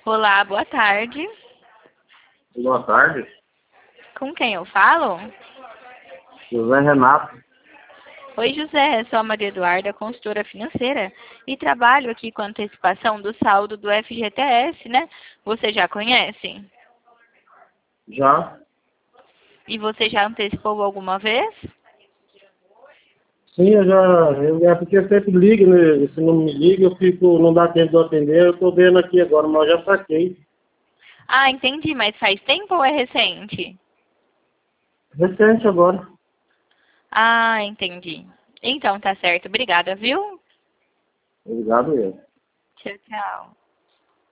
Olá, boa tarde. Boa tarde, Com quem eu falo? José Renato. Oi, José, sou a Maria Eduarda, consultora financeira, e trabalho aqui com antecipação do saldo do FGTS, né? Você já conhece? Já? E você já antecipou alguma vez? Sim, é porque sempre liga, né? Se não me liga, não dá tempo de eu atender, eu tô vendo aqui agora, mas eu já saquei. Ah, entendi, mas faz tempo ou é recente? Recente agora. Ah, entendi. Então tá certo, obrigada, viu? Obrigado, eu. Tchau, tchau.